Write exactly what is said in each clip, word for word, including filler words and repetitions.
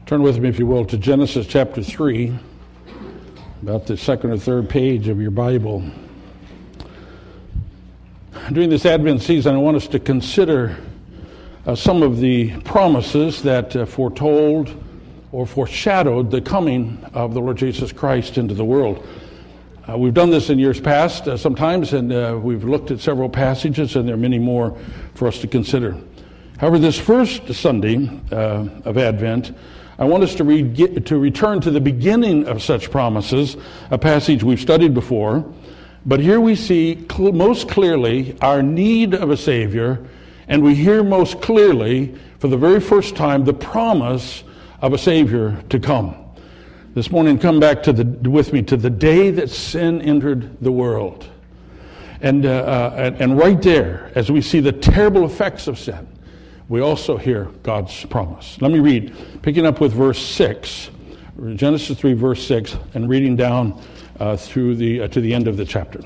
Turn with me, if you will, to Genesis chapter three, about the second or third page of your Bible. During this Advent season, I want us to consider uh, some of the promises that uh, foretold or foreshadowed the coming of the Lord Jesus Christ into the world. Uh, we've done this in years past uh, sometimes, and uh, we've looked at several passages, and there are many more for us to consider. However, this first Sunday uh, of Advent, I want us to, read, get, to return to the beginning of such promises, a passage we've studied before. But here we see cl- most clearly our need of a Savior, and we hear most clearly, for the very first time, the promise of a Savior to come. This morning, come back to the, with me to the day that sin entered the world. And, uh, uh, and, and right there, as we see the terrible effects of sin, we also hear God's promise. Let me read, picking up with verse six, Genesis three, verse six, and reading down uh, through the uh, to the end of the chapter.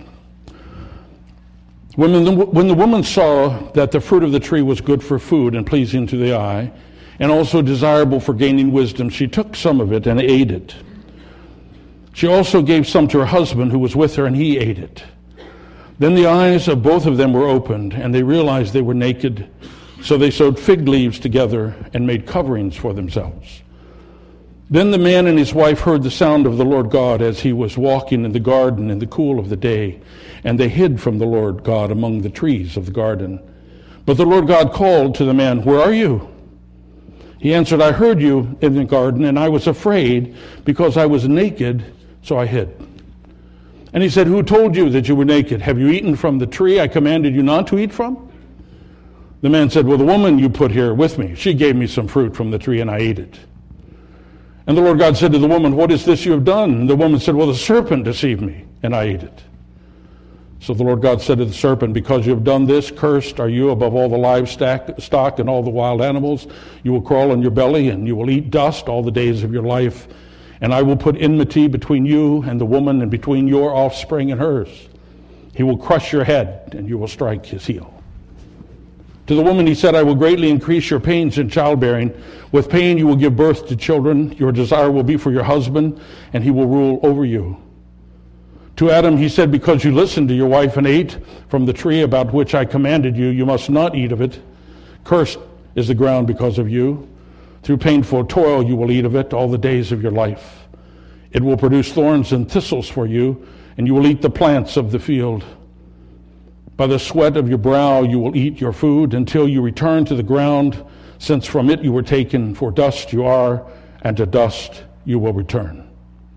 When the, when the woman saw that the fruit of the tree was good for food and pleasing to the eye, and also desirable for gaining wisdom, she took some of it and ate it. She also gave some to her husband who was with her, and he ate it. Then the eyes of both of them were opened, and they realized they were naked. So they sewed fig leaves together and made coverings for themselves. Then the man and his wife heard the sound of the Lord God as he was walking in the garden in the cool of the day, and they hid from the Lord God among the trees of the garden. But the Lord God called to the man, "Where are you?" He answered, "I heard you in the garden, and I was afraid because I was naked, so I hid." And he said, "Who told you that you were naked? Have you eaten from the tree I commanded you not to eat from?" The man said, "Well, the woman you put here with me, she gave me some fruit from the tree, and I ate it." And the Lord God said to the woman, "What is this you have done?" And the woman said, "Well, the serpent deceived me, and I ate it." So the Lord God said to the serpent, "Because you have done this, cursed are you above all the livestock stock and all the wild animals. You will crawl on your belly, and you will eat dust all the days of your life. And I will put enmity between you and the woman, and between your offspring and hers. He will crush your head, and you will strike his heel." To the woman he said, "I will greatly increase your pains in childbearing. With pain you will give birth to children. Your desire will be for your husband, and he will rule over you." To Adam he said, "Because you listened to your wife and ate from the tree about which I commanded you, you must not eat of it. Cursed is the ground because of you. Through painful toil you will eat of it all the days of your life. It will produce thorns and thistles for you, and you will eat the plants of the field. By the sweat of your brow you will eat your food until you return to the ground, since from it you were taken, for dust you are, and to dust you will return."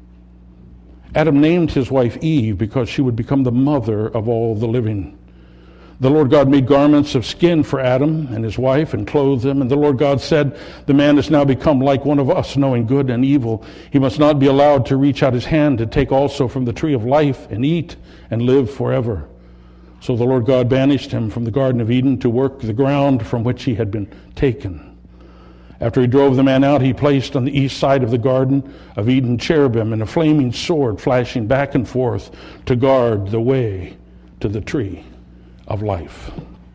Adam named his wife Eve because she would become the mother of all the living. The Lord God made garments of skin for Adam and his wife and clothed them. And the Lord God said, "The man has now become like one of us, knowing good and evil. He must not be allowed to reach out his hand to take also from the tree of life and eat and live forever." So the Lord God banished him from the Garden of Eden to work the ground from which he had been taken. After he drove the man out, he placed on the east side of the Garden of Eden cherubim and a flaming sword flashing back and forth to guard the way to the tree of life.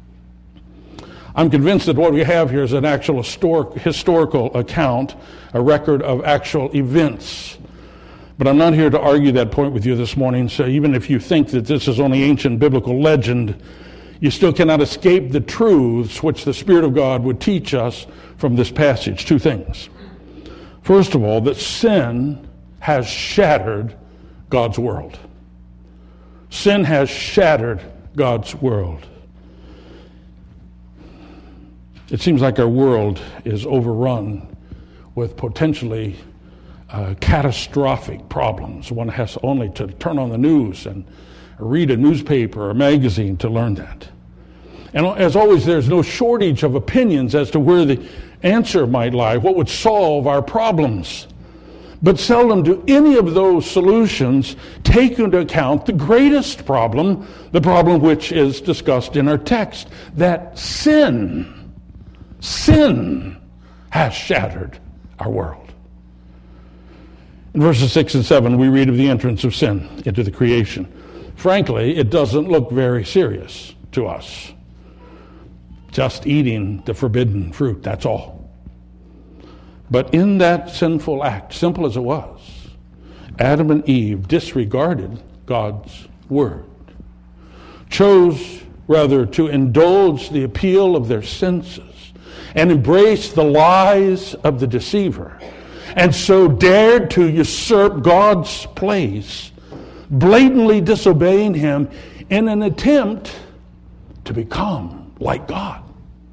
I'm convinced that what we have here is an actual historic, historical account, a record of actual events. But I'm not here to argue that point with you this morning, so even if you think that this is only ancient biblical legend, you still cannot escape the truths which the Spirit of God would teach us from this passage. Two things. First of all, that sin has shattered God's world. Sin has shattered God's world. It seems like our world is overrun with potentially Uh, catastrophic problems. One has only to turn on the news and read a newspaper or magazine to learn that. And as always, there's no shortage of opinions as to where the answer might lie, what would solve our problems. But seldom do any of those solutions take into account the greatest problem, the problem which is discussed in our text, that sin, sin has shattered our world. In verses six and seven, we read of the entrance of sin into the creation. Frankly, it doesn't look very serious to us. Just eating the forbidden fruit, that's all. But in that sinful act, simple as it was, Adam and Eve disregarded God's word, chose rather to indulge the appeal of their senses and embrace the lies of the deceiver, and so dared to usurp God's place, blatantly disobeying him in an attempt to become like God.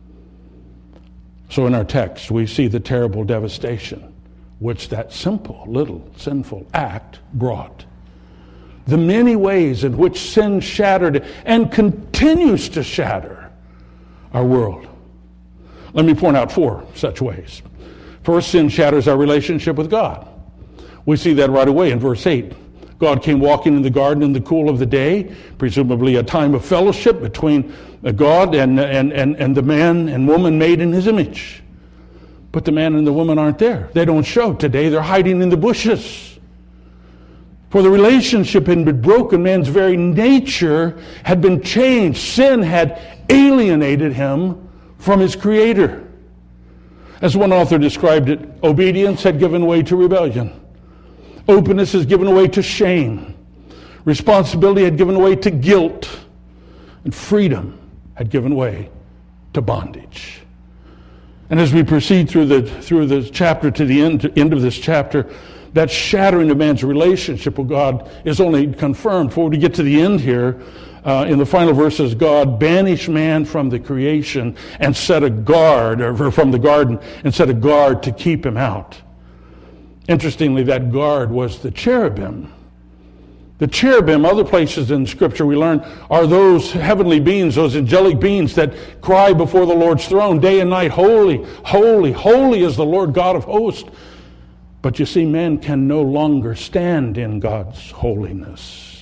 So in our text, we see the terrible devastation which that simple little sinful act brought. The many ways in which sin shattered and continues to shatter our world. Let me point out four such ways. First, sin shatters our relationship with God. We see that right away in verse eight. God came walking in the garden in the cool of the day, presumably a time of fellowship between God and, and, and, and the man and woman made in his image. But the man and the woman aren't there. They don't show today. They're hiding in the bushes. For the relationship had been broken. Man's very nature had been changed. Sin had alienated him from his Creator. As one author described it, obedience had given way to rebellion. Openness has given way to shame. Responsibility had given way to guilt. And freedom had given way to bondage. And as we proceed through the through the chapter to the end, end of this chapter, that shattering of man's relationship with God is only confirmed. Before we get to the end here, uh, in the final verses, God banished man from the creation and set a guard, or from the garden, and set a guard to keep him out. Interestingly, that guard was the cherubim. The cherubim, other places in Scripture we learn, are those heavenly beings, those angelic beings that cry before the Lord's throne day and night, holy, holy, holy is the Lord God of hosts. But you see, man can no longer stand in God's holiness.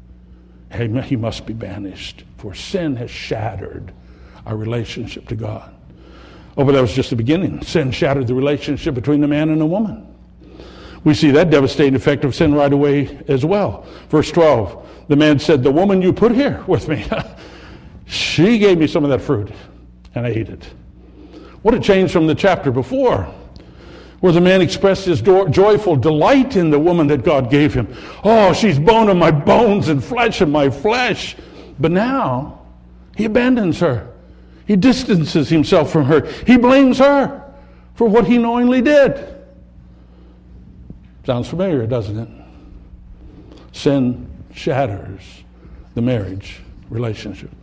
He must be banished, for sin has shattered our relationship to God. Oh, but that was just the beginning. Sin shattered the relationship between the man and the woman. We see that devastating effect of sin right away as well. Verse twelve, the man said, the woman you put here with me, she gave me some of that fruit, and I ate it. What a change from the chapter before, where the man expressed his do- joyful delight in the woman that God gave him. Oh, she's bone of my bones and flesh of my flesh. But now, he abandons her. He distances himself from her. He blames her for what he knowingly did. Sounds familiar, doesn't it? Sin shatters the marriage relationship.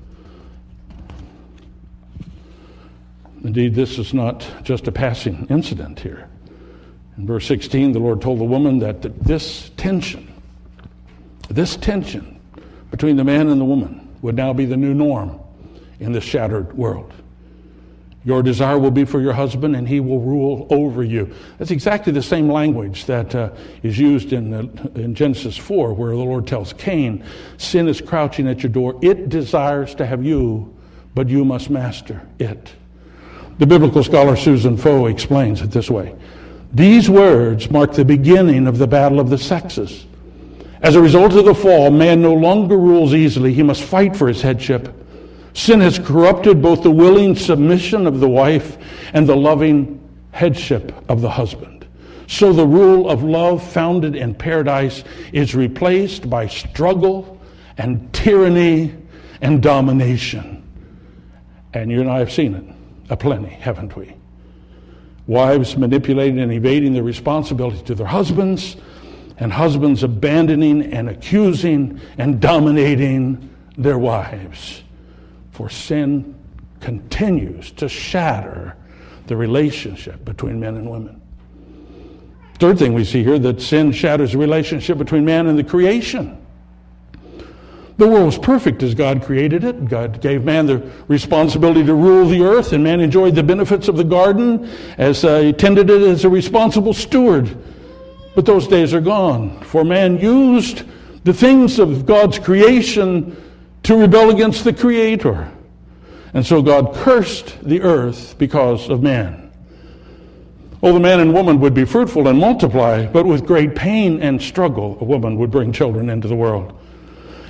Indeed, this is not just a passing incident here. In verse sixteen, the Lord told the woman that this tension, this tension between the man and the woman would now be the new norm in this shattered world. Your desire will be for your husband, and he will rule over you. That's exactly the same language that uh, is used in, the, in Genesis four, where the Lord tells Cain, sin is crouching at your door. It desires to have you, but you must master it. The biblical scholar Susan Foe explains it this way. These words mark the beginning of the battle of the sexes. As a result of the fall, man no longer rules easily. He must fight for his headship. Sin has corrupted both the willing submission of the wife and the loving headship of the husband. So the rule of love founded in paradise is replaced by struggle and tyranny and domination. And you and I have seen it aplenty, haven't we? Wives manipulating and evading their responsibility to their husbands, and husbands abandoning and accusing and dominating their wives. For sin continues to shatter the relationship between men and women. Third thing we see here, that sin shatters the relationship between man and the creation. The world was perfect as God created it. God gave man the responsibility to rule the earth, and man enjoyed the benefits of the garden as uh, he tended it as a responsible steward. But those days are gone, for man used the things of God's creation to rebel against the Creator. And so God cursed the earth because of man. Oh, the man and woman would be fruitful and multiply, but with great pain and struggle, a woman would bring children into the world.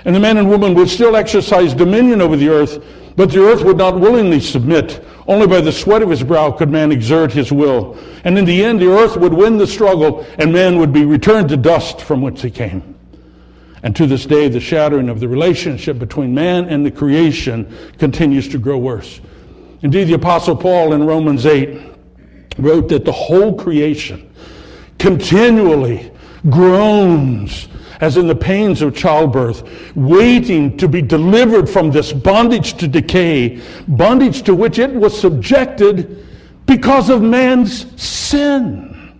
And the man and woman would still exercise dominion over the earth, but the earth would not willingly submit. Only by the sweat of his brow could man exert his will. And in the end, the earth would win the struggle, and man would be returned to dust from which he came. And to this day, the shattering of the relationship between man and the creation continues to grow worse. Indeed, the Apostle Paul in Romans eight wrote that the whole creation continually groans as in the pains of childbirth, waiting to be delivered from this bondage to decay, bondage to which it was subjected because of man's sin.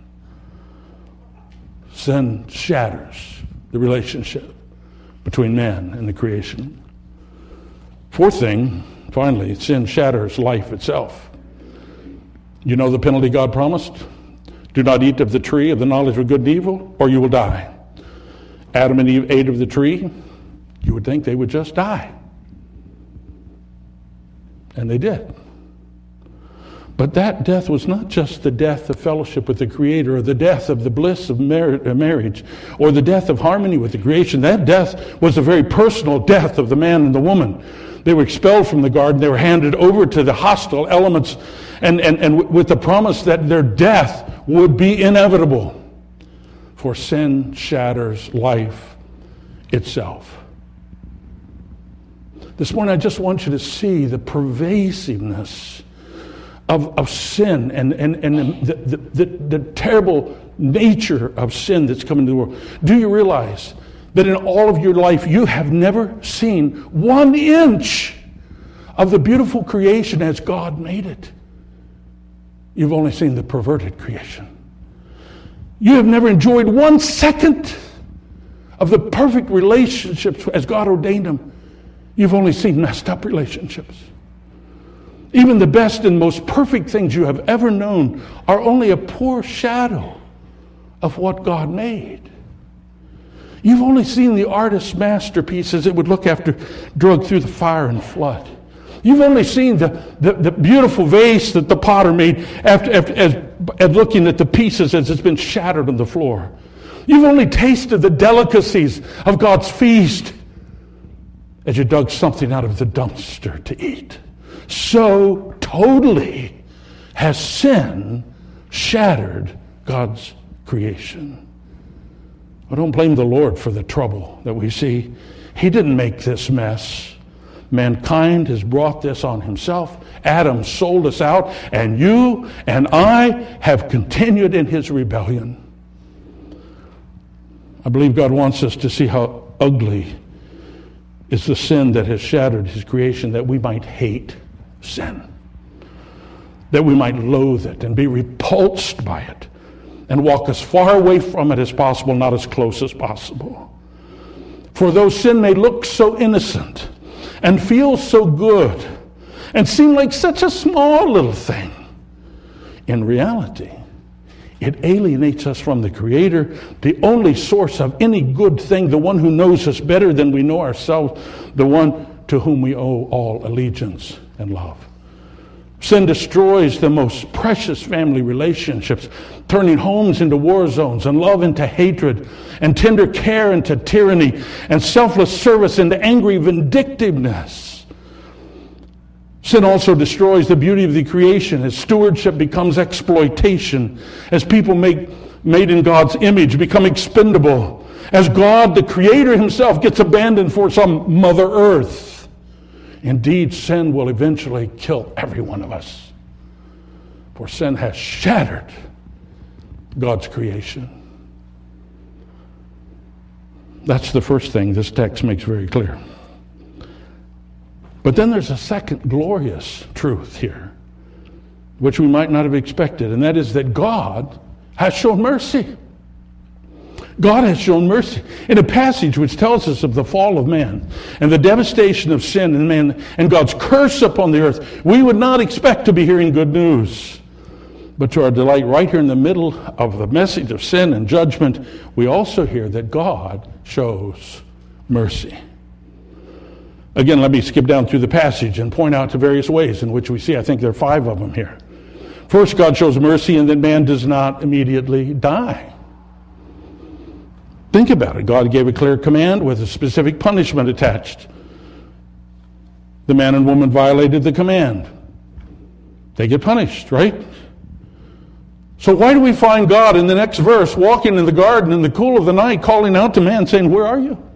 Sin shatters the relationship between man and the creation. Fourth thing, finally, sin shatters life itself. You know the penalty God promised? Do not eat of the tree of the knowledge of good and evil, or you will die. Adam and Eve ate of the tree, you would think they would just die. And they did. But that death was not just the death of fellowship with the Creator, or the death of the bliss of mar- marriage, or the death of harmony with the creation. That death was a very personal death of the man and the woman. They were expelled from the garden. They were handed over to the hostile elements, and, and, and with the promise that their death would be inevitable. For sin shatters life itself. This morning I just want you to see the pervasiveness of, of sin and, and, and the, the, the, the terrible nature of sin that's come into the world. Do you realize that in all of your life you have never seen one inch of the beautiful creation as God made it? You've only seen the perverted creation. You have never enjoyed one second of the perfect relationships as God ordained them. You've only seen messed up relationships. Even the best and most perfect things you have ever known are only a poor shadow of what God made. You've only seen the artist's masterpiece as it would look after drug through the fire and flood. You've only seen the, the, the beautiful vase that the potter made after, after as, as looking at the pieces as it's been shattered on the floor. You've only tasted the delicacies of God's feast as you dug something out of the dumpster to eat. So totally has sin shattered God's creation. I don't blame the Lord for the trouble that we see. He didn't make this mess. Mankind has brought this on himself. Adam sold us out, and you and I have continued in his rebellion. I believe God wants us to see how ugly is the sin that has shattered his creation, that we might hate sin, that we might loathe it and be repulsed by it, and walk as far away from it as possible, not as close as possible. For though sin may look so innocent and feel so good and seem like such a small little thing, in reality, it alienates us from the Creator, the only source of any good thing, the one who knows us better than we know ourselves, the one to whom we owe all allegiance and love. Sin destroys the most precious family relationships, turning homes into war zones, and love into hatred, and tender care into tyranny, and selfless service into angry vindictiveness. Sin also destroys the beauty of the creation as stewardship becomes exploitation, as people make, made in God's image become expendable, as God, the Creator himself, gets abandoned for some Mother Earth. Indeed, sin will eventually kill every one of us, for sin has shattered God's creation. That's the first thing this text makes very clear. But then there's a second glorious truth here, which we might not have expected, and that is that God has shown mercy. God has shown mercy. In a passage which tells us of the fall of man and the devastation of sin in man and God's curse upon the earth, we would not expect to be hearing good news. But to our delight, right here in the middle of the message of sin and judgment, we also hear that God shows mercy. Again, let me skip down through the passage and point out the various ways in which we see. I think there are five of them here. First, God shows mercy in that man does not immediately die. Think about it. God gave a clear command with a specific punishment attached. The man and woman violated the command. They get punished, right? So why do we find God in the next verse walking in the garden in the cool of the night, calling out to man, saying, "Where are you?"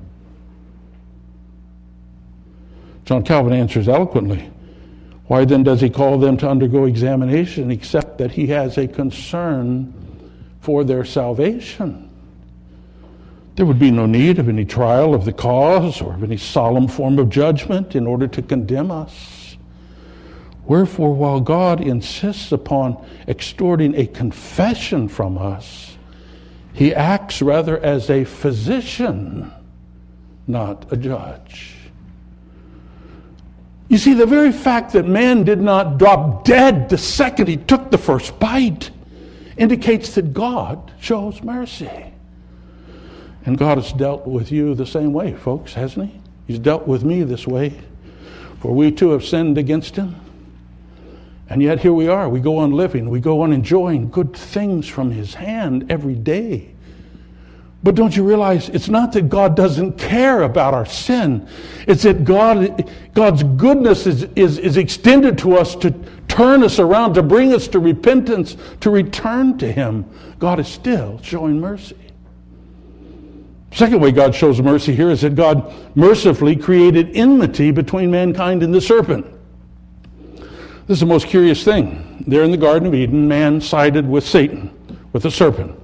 John Calvin answers eloquently. Why then does he call them to undergo examination except that he has a concern for their salvation? There would be no need of any trial of the cause or of any solemn form of judgment in order to condemn us. Wherefore, while God insists upon extorting a confession from us, he acts rather as a physician, not a judge. You see, the very fact that man did not drop dead the second he took the first bite indicates that God shows mercy. And God has dealt with you the same way, folks, hasn't he? He's dealt with me this way. For we too have sinned against him. And yet here we are. We go on living. We go on enjoying good things from his hand every day. But don't you realize it's not that God doesn't care about our sin. It's that God, God's goodness is, is, is extended to us to turn us around, to bring us to repentance, to return to him. God is still showing mercy. Second way God shows mercy here is that God mercifully created enmity between mankind and the serpent. This is the most curious thing. There in the Garden of Eden, man sided with Satan, with the serpent.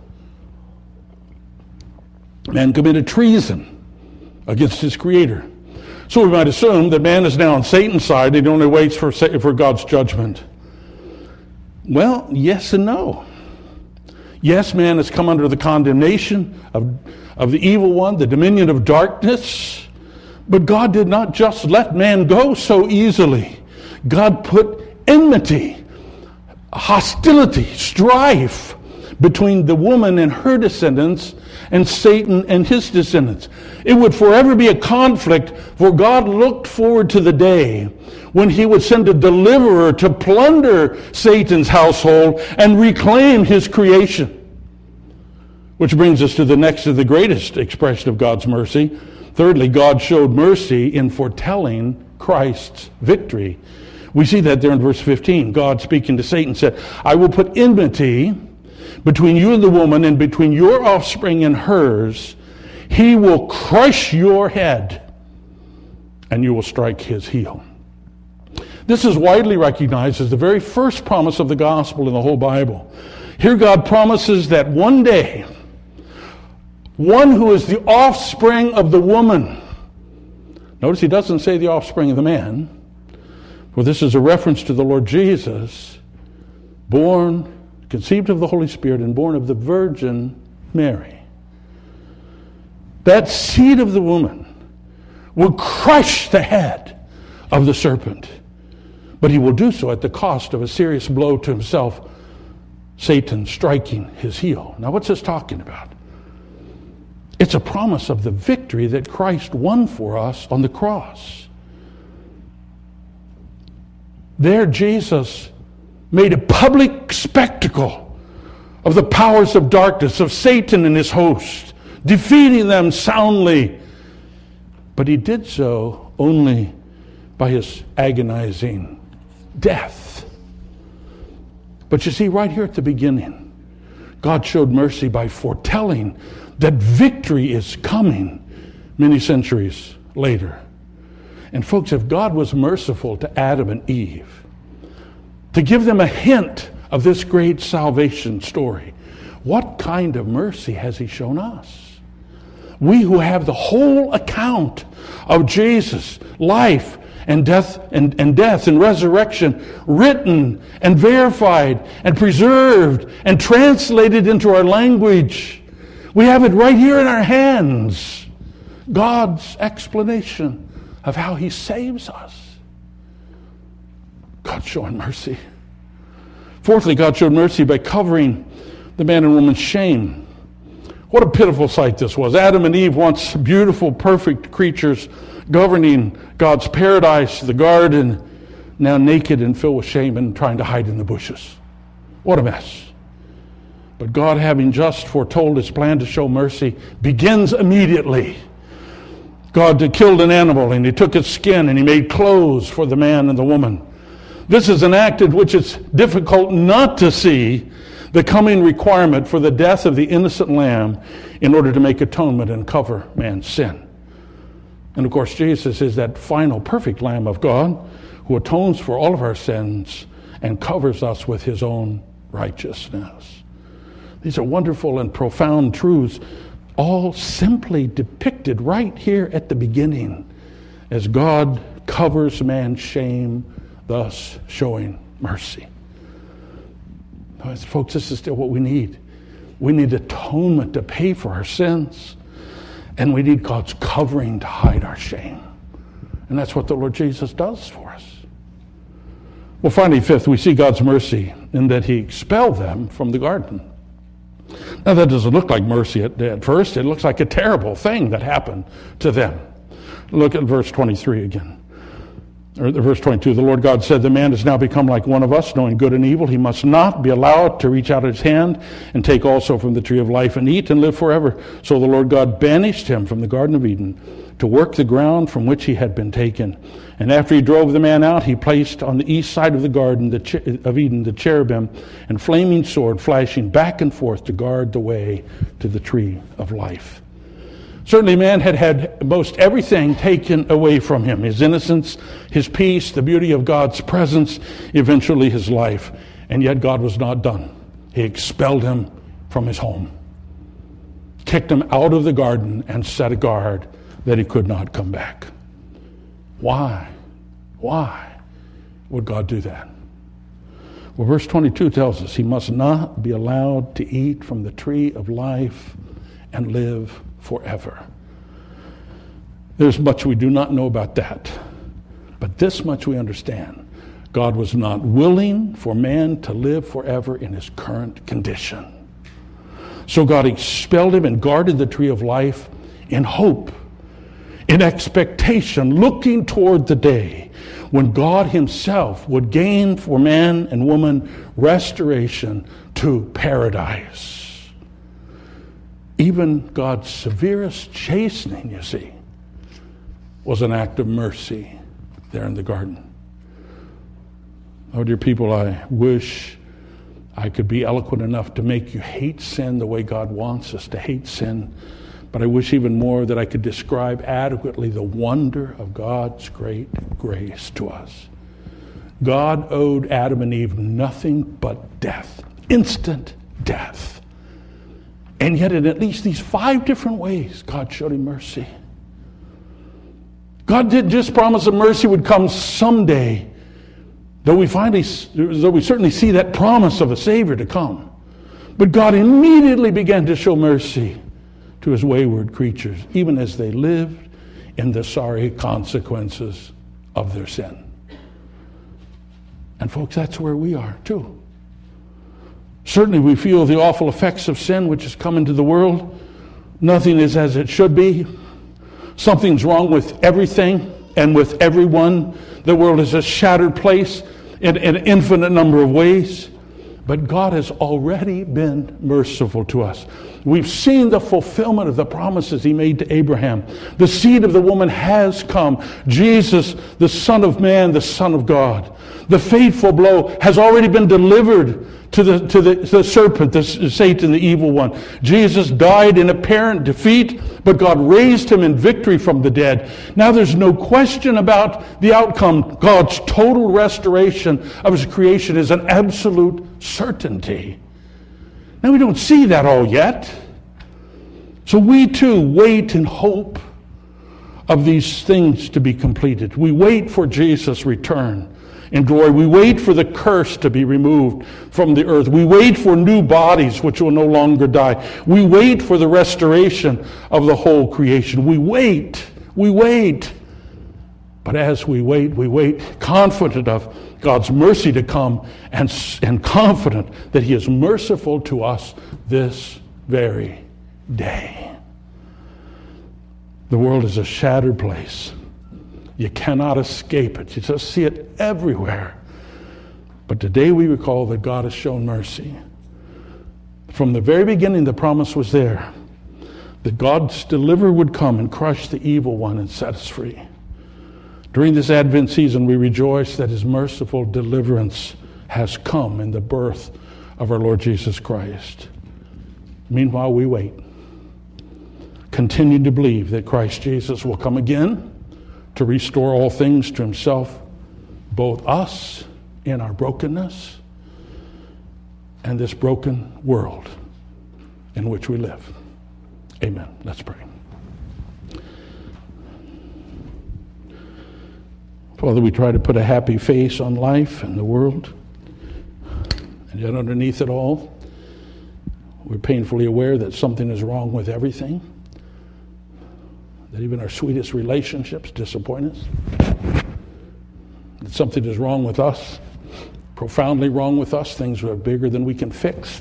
Man committed treason against his creator. So we might assume that man is now on Satan's side and he only waits for, for God's judgment. Well, yes and no. Yes, man has come under the condemnation of, of the evil one, the dominion of darkness. But God did not just let man go so easily. God put enmity, hostility, strife between the woman and her descendants and Satan and his descendants. It would forever be a conflict, for God looked forward to the day when he would send a deliverer to plunder Satan's household and reclaim his creation. Which brings us to the next of the greatest expression of God's mercy. Thirdly, God showed mercy in foretelling Christ's victory. We see that there in verse fifteen. God, speaking to Satan, said, "I will put enmity between you and the woman, and between your offspring and hers. He will crush your head, and you will strike his heel." This is widely recognized as the very first promise of the gospel in the whole Bible. Here God promises that one day, one who is the offspring of the woman. Notice he doesn't say the offspring of the man, for this is a reference to the Lord Jesus, born, conceived of the Holy Spirit, and born of the Virgin Mary. That seed of the woman will crush the head of the serpent, but he will do so at the cost of a serious blow to himself, Satan striking his heel. Now, what's this talking about? It's a promise of the victory that Christ won for us on the cross. There, Jesus made a public spectacle of the powers of darkness, of Satan and his host, defeating them soundly. But he did so only by his agonizing death. But you see, right here at the beginning, God showed mercy by foretelling that victory is coming many centuries later. And folks, if God was merciful to Adam and Eve, to give them a hint of this great salvation story, what kind of mercy has he shown us? We who have the whole account of Jesus' life and death and, and death and resurrection written and verified and preserved and translated into our language. We have it right here in our hands. God's explanation of how he saves us. God showing mercy. Fourthly, God showed mercy by covering the man and woman's shame. What a pitiful sight this was. Adam and Eve, once beautiful, perfect creatures, governing God's paradise, the garden, now naked and filled with shame and trying to hide in the bushes. What a mess. But God, having just foretold his plan to show mercy, begins immediately. God killed an animal, and he took its skin, and he made clothes for the man and the woman. This is an act in which it's difficult not to see the coming requirement for the death of the innocent lamb in order to make atonement and cover man's sin. And of course, Jesus is that final perfect Lamb of God who atones for all of our sins and covers us with his own righteousness. These are wonderful and profound truths, all simply depicted right here at the beginning as God covers man's shame, thus showing mercy. Folks, this is still what we need. We need atonement to pay for our sins, and we need God's covering to hide our shame. And that's what the Lord Jesus does for us. Well, finally, fifth, we see God's mercy in that he expelled them from the garden. Now, that doesn't look like mercy at, at first. It looks like a terrible thing that happened to them. Look at verse twenty-three again. Or verse twenty-two, the Lord God said, the man has now become like one of us, knowing good and evil. He must not be allowed to reach out his hand and take also from the tree of life and eat and live forever. So the Lord God banished him from the Garden of Eden to work the ground from which he had been taken. And after he drove the man out, he placed on the east side of the garden the ch- of Eden the cherubim and flaming sword flashing back and forth to guard the way to the tree of life. Certainly man had had most everything taken away from him. His innocence, his peace, the beauty of God's presence, eventually his life. And yet God was not done. He expelled him from his home, kicked him out of the garden, and set a guard that he could not come back. Why? Why would God do that? Well, verse twenty-two tells us he must not be allowed to eat from the tree of life and live forever. There's much we do not know about that, but this much we understand. God was not willing for man to live forever in his current condition. So God expelled him and guarded the tree of life in hope, in expectation, looking toward the day when God himself would gain for man and woman restoration to paradise. Even God's severest chastening, you see, was an act of mercy there in the garden. Oh, dear people, I wish I could be eloquent enough to make you hate sin the way God wants us to hate sin. But I wish even more that I could describe adequately the wonder of God's great grace to us. God owed Adam and Eve nothing but death, instant death. And yet in at least these five different ways, God showed him mercy. God didn't just promise that mercy would come someday, though we finally, though we certainly see that promise of a Savior to come. But God immediately began to show mercy to his wayward creatures, even as they lived in the sorry consequences of their sin. And folks, that's where we are too. Certainly we feel the awful effects of sin which has come into the world. Nothing is as it should be. Something's wrong with everything and with everyone. The world is a shattered place in an infinite number of ways. But God has already been merciful to us. We've seen the fulfillment of the promises he made to Abraham. The seed of the woman has come. Jesus, the Son of Man, the Son of God. The faithful blow has already been delivered to the, to the, the serpent, the Satan, the evil one. Jesus died in apparent defeat, but God raised him in victory from the dead. Now there's no question about the outcome. God's total restoration of his creation is an absolute certainty. Now we don't see that all yet. So we too wait in hope of these things to be completed. We wait for Jesus' return in glory. We wait for the curse to be removed from the earth. We wait for new bodies which will no longer die. We wait for the restoration of the whole creation. We wait. We wait. But as we wait, we wait confident of God's mercy to come and, and confident that he is merciful to us this very day. The world is a shattered place. You cannot escape it. You just see it everywhere. But today we recall that God has shown mercy. From the very beginning, the promise was there that God's deliverer would come and crush the evil one and set us free. During this Advent season, we rejoice that his merciful deliverance has come in the birth of our Lord Jesus Christ. Meanwhile, we wait, continue to believe that Christ Jesus will come again to restore all things to himself, both us in our brokenness and this broken world in which we live. Amen. Let's pray. Father, we try to put a happy face on life and the world, and yet underneath it all, we're painfully aware that something is wrong with everything, that even our sweetest relationships disappoint us, that something is wrong with us, profoundly wrong with us, things that are bigger than we can fix.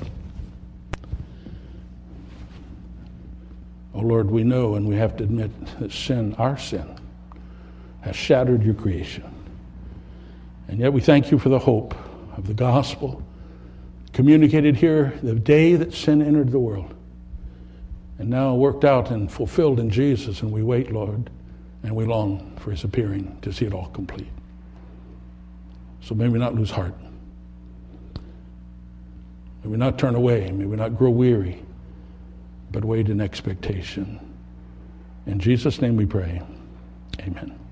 Oh Lord, we know and we have to admit that sin, our sin, has shattered your creation. And yet we thank you for the hope of the gospel communicated here the day that sin entered the world, and now worked out and fulfilled in Jesus. And we wait, Lord, and we long for his appearing to see it all complete. So may we not lose heart. May we not turn away. May we not grow weary, but wait in expectation. In Jesus' name we pray. Amen.